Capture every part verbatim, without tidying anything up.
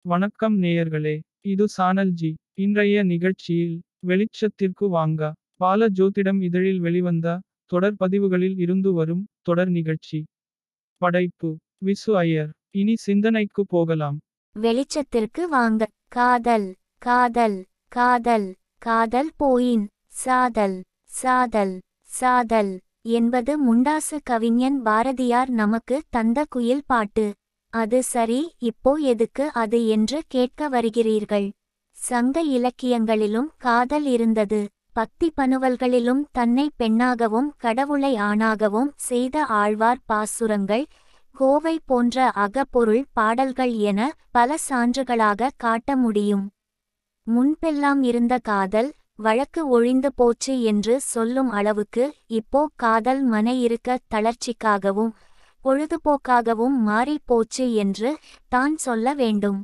வணக்கம் நேயர்களே. இது சானல் ஜி. இன்றைய நிகழ்ச்சியில் வெளிச்சத்திற்கு வாங்க. பால ஜோதிடம் இதழில் வெளிவந்த தொடர் பதிவுகளில் இருந்து வரும் தொடர் நிகழ்ச்சி. படைப்பு விசு ஐயர். இனி சிந்தனைக்கு போகலாம். வெளிச்சத்திற்கு வாங்க. காதல் காதல் காதல் காதல் போயின் சாதல் சாதல் சாதல் என்பது முண்டாசு கவிஞன் பாரதியார் நமக்கு தந்த குயில் பாட்டு. அது சரி, இப்போ எதுக்கு அது என்று கேட்க வருகிறீர்கள். சங்க இலக்கியங்களிலும் காதல் இருந்தது. பக்தி பனுவல்களிலும் தன்னை பெண்ணாகவும் கடவுளை ஆணாகவும் செய்த ஆழ்வார் பாசுரங்கள், கோவை போன்ற அகப்பொருள் பாடல்கள் என பல சான்றுகளாக காட்ட முடியும். முன்பெல்லாம் இருந்த காதல் வழக்கு ஒழிந்து போச்சு என்று சொல்லும் அளவுக்கு இப்போ காதல் மன இருக்க தளர்ச்சிக்காகவும் பொழுதுபோக்காகவும் மாறி போச்சு என்று தான் சொல்ல வேண்டும்.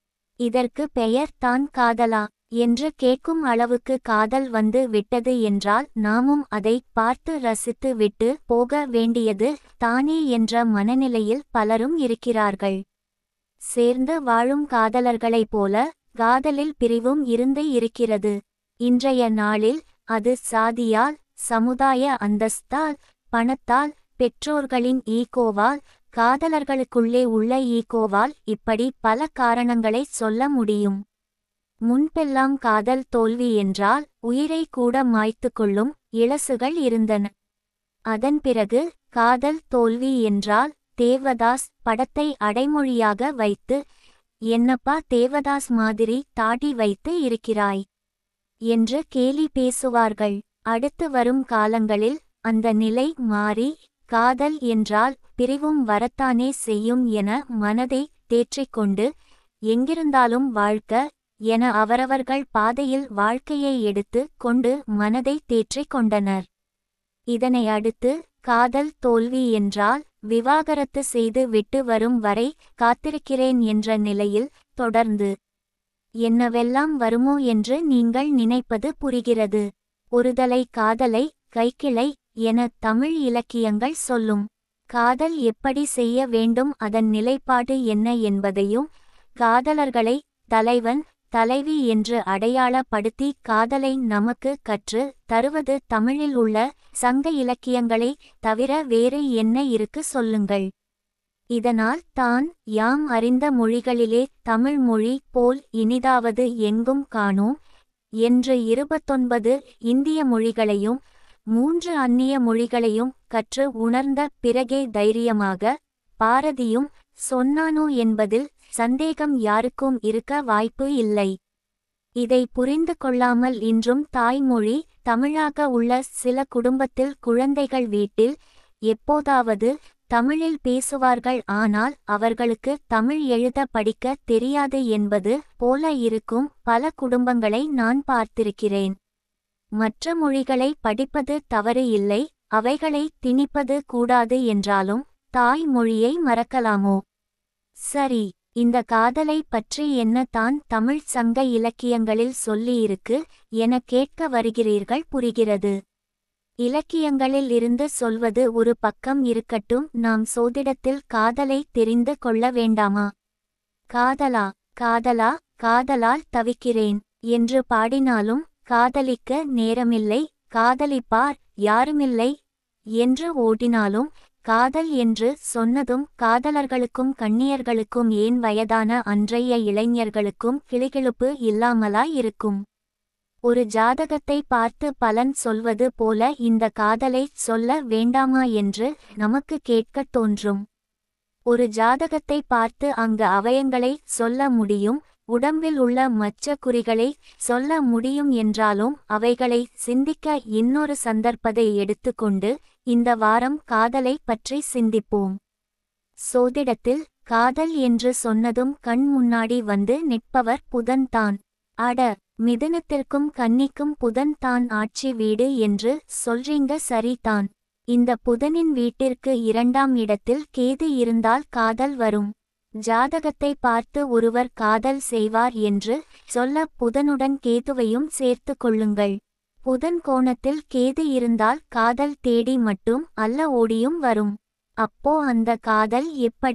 இதற்கு பெயர் தான் காதலா என்று கேட்கும் அளவுக்கு காதல் வந்து விட்டது என்றால் நாமும் அதை பார்த்து ரசித்து விட்டு போக வேண்டியது தானே என்ற மனநிலையில் பலரும் இருக்கிறார்கள். சேர்ந்து வாழும் காதலர்களைப் போல காதலில் பிரிவும் இருந்து இருக்கிறது. இன்றைய நாளில் அது சாதியால், சமுதாய அந்தஸ்தால், பணத்தால், பெற்றோர்களின் ஈகோவால், காதலர்களுக்குள்ளே உள்ள ஈகோவால், இப்படி பல காரணங்களை சொல்ல முடியும். முன்பெல்லாம் காதல் தோல்வி என்றால் உயிரை கூட மாய்த்து கொள்ளும் இளசுகள் இருந்தன. அதன் பிறகு காதல் தோல்வி என்றால் தேவதாஸ் படத்தை அடைமொழியாக வைத்து, என்னப்பா தேவதாஸ் மாதிரி தாடி வைத்து இருக்கிறாய் என்று கேலி பேசுவார்கள். அடுத்து வரும் காலங்களில் அந்த நிலை மாறி காதல் என்றால் பிரிவும் வரத்தானே செய்யும் என மனதை தேற்றிக்கொண்டு எங்கிருந்தாலும் வாழ்க்க என அவரவர்கள் பாதையில் வாழ்க்கையை எடுத்து கொண்டு மனதை தேற்றிக் கொண்டனர். இதனை அடுத்து காதல் தோல்வி என்றால் விவாகரத்து செய்து விட்டு வரும் வரை காத்திருக்கிறேன் என்ற நிலையில் தொடர்ந்து என்னவெல்லாம் வருமோ என்று நீங்கள் நினைப்பது புரிகிறது. ஒருதலை காதலை கைக்கிளை என தமிழ் இலக்கியங்கள் சொல்லும். காதல் எப்படி செய்ய வேண்டும், அதன் நிலைப்பாடு என்ன என்பதையும், காதலர்களை தலைவன் தலைவி என்று அடையாளப்படுத்தி காதலை நமக்கு கற்று தருவது தமிழில் உள்ள சங்க இலக்கியங்களை தவிர வேறு என்ன இருக்கு சொல்லுங்கள். இதனால் தான் யாம் அறிந்த மொழிகளிலே தமிழ் மொழி போல் இனிதாவது எங்கும் காணோம் என்று இருபத்தொன்பது இந்திய மொழிகளையும் மூன்று அந்நிய மொழிகளையும் கற்று உணர்ந்த பிறகே தைரியமாக பாரதியும் சொன்னானோ என்பதில் சந்தேகம் யாருக்கும் இருக்க வாய்ப்பு இல்லை. இதை புரிந்து கொள்ளாமல் இன்றும் தாய்மொழி தமிழாக உள்ள சில குடும்பத்தில் குழந்தைகள் வீட்டில் எப்போதாவது தமிழில் பேசுவார்கள், ஆனால் அவர்களுக்கு தமிழ் எழுத படிக்க தெரியாது என்பது போல இருக்கும் பல குடும்பங்களை நான் பார்த்திருக்கிறேன். மற்ற மொழிகளை படிப்பது தவறு இல்லை, அவைகளை திணிப்பது கூடாது என்றாலும் தாய் மொழியை மறக்கலாமோ? சரி, இந்த காதலை பற்றி என்ன தான் தமிழ் சங்க இலக்கியங்களில் சொல்லியிருக்கு என கேட்க வருகிறீர்கள். புரிகிறது. இலக்கியங்களில் இருந்து சொல்வது ஒரு பக்கம் இருக்கட்டும், நாம் சோதிடத்தில் காதலை தெரிந்து கொள்ள வேண்டாமா? காதலா காதலா காதலால் தவிக்கிறேன் என்று பாடினாலும் காதலிக்க நேரமில்லை, காதலிப்பார் யாருமில்லை என்று ஓடினாலும், காதல் என்று சொன்னதும் காதலர்களுக்கும் கண்ணியர்களுக்கும் ஏன் வயதான அன்றைய இளைஞர்களுக்கும் கிளுகிளுப்பு இல்லாமலாய் இருக்கும்? ஒரு ஜாதகத்தை பார்த்து பலன் சொல்வது போல இந்த காதலை சொல்ல வேண்டாமா என்று நமக்கு கேட்கத் தோன்றும். ஒரு ஜாதகத்தை பார்த்து அங்கு அவயங்களை சொல்ல முடியும், உடம்பில் உள்ள மச்ச குறிகளை சொல்ல முடியும் என்றாலும் அவைகளை சிந்திக்க இன்னொரு சந்தர்ப்பத்தை எடுத்துக்கொண்டு இந்த வாரம் காதலை பற்றி சிந்திப்போம். சோதிடத்தில் காதல் என்று சொன்னதும் கண் முன்னாடி வந்து நிற்பவர் புதன் தான். அட, மிதுனத்திற்கும் கன்னிக்கும் புதன் தான் ஆட்சி வீடு என்று சொல்றீங்க, சரிதான். இந்த புதனின் வீட்டிற்கு இரண்டாம் இடத்தில் கேது இருந்தால் காதல் வரும். ஜாதகத்தை பார்த்து ஒருவர் காதல் செய்வார் என்று சொல்ல புதனுடன் கேதுவையும் சேர்த்து கொள்ளுங்கள். புதன் கோணத்தில் கேது இருந்தால் காதல் தேடி மட்டும் அல்ல ஓடியும் வரும். அப்போ அந்த காதல் எப்படி?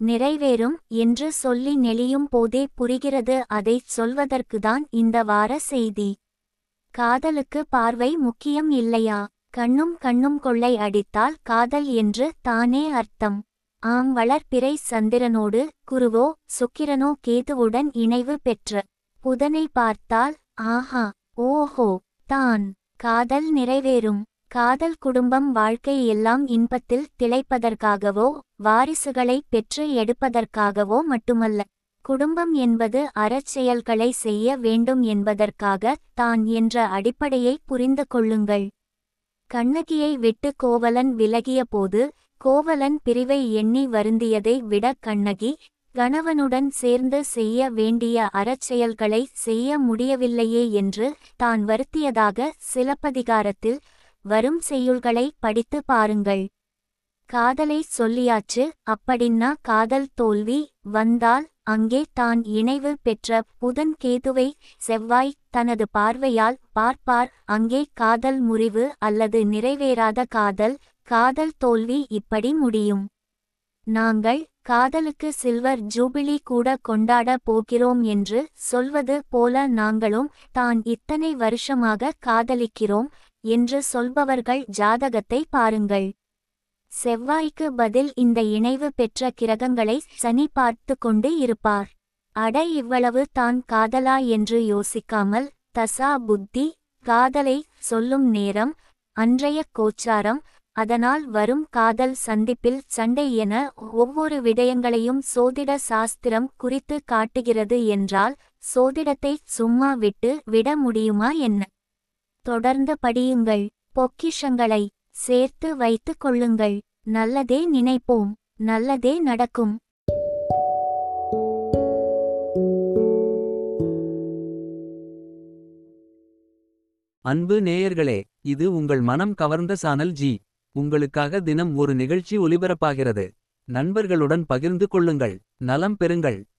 நிறைவேறும் என்று சொல்லி நெளியும் போதே புரிகிறது அதைச் சொல்வதற்குதான் இந்த வார செய்தி. காதலுக்கு பார்வை முக்கியம் இல்லையா? கண்ணும் கண்ணும் கொள்ளை அடித்தால் காதல் என்று தானே அர்த்தம். ஆம், வளர்பிறை சந்திரனோடு குருவோ சுக்கிரனோ கேதுவுடன் இணைவு பெற்ற புதனை பார்த்தால் ஆஹா ஓஹோ தான் காதல் நிறைவேறும். காதல் குடும்பம் வாழ்க்கை எல்லாம் இன்பத்தில் திளைப்பதற்காகவோ வாரிசுகளை பெற்று எடுப்பதற்காகவோ மட்டுமல்ல. குடும்பம் என்பது அறச்செயல்களை செய்ய வேண்டும் என்பதற்காக தான் என்ற அடிப்படையை புரிந்து கொள்ளுங்கள். கண்ணகியை விட்டு கோவலன் விலகிய போது கோவலன் பிரிவை எண்ணி வருந்தியதை விட கண்ணகி கணவனுடன் சேர்ந்து செய்ய வேண்டிய அறச்செயல்களை செய்ய முடியவில்லையே என்று தான் வருத்தியதாக சிலப்பதிகாரத்தில் வரும் செய்யுள்களை படித்து பாருங்கள். காதலை சொல்லியாச்சு, அப்படின்னா காதல் தோல்வி வந்தால் அங்கே தான் இணைவு பெற்ற புதன் கேதுவை செவ்வாய் தனது பார்வையால் பார்ப்பார். அங்கே காதல் முறிவு அல்லது நிறைவேறாத காதல், காதல் தோல்வி இப்படி முடியும். நாங்கள் காதலுக்கு சில்வர் ஜூபிலி கூட கொண்டாட போகிறோம் என்று சொல்வது போல நாங்களும் தான் இத்தனை வருஷமாக காதலிக்கிறோம் என்று சொல்பவர்கள் ஜாதகத்தை பாருங்கள். செவ்வாய்க்கு பதில் இந்த இணைவு பெற்ற கிரகங்களை சனி பார்த்து கொண்டு இருப்பார். அட இவ்வளவு தான் காதலா என்று யோசிக்காமல் தசா புத்தி காதலை சொல்லும் நேரம் அன்றைய கோச்சாரம், அதனால் வரும் காதல் சந்திப்பில் சண்டை என ஒவ்வொரு விடயங்களையும் சோதிட சாஸ்திரம் குறித்து காட்டுகிறது என்றால் சோதிடத்தை சும்மா விட்டு விட முடியுமா என்ன? தொடர்ந்து படியுங்கள். பொக்கிஷங்களை சேர்த்து வைத்து கொள்ளுங்கள். நல்லதே நினைப்போம், நல்லதே நடக்கும். அன்பு நேயர்களே, இது உங்கள் மனம் கவர்ந்த சானல் ஜி. உங்களுக்காக தினம் ஒரு நிகழ்ச்சி ஒலிபரப்பாகிறது. நண்பர்களுடன் பகிர்ந்து கொள்ளுங்கள், நலம் பெறுங்கள்.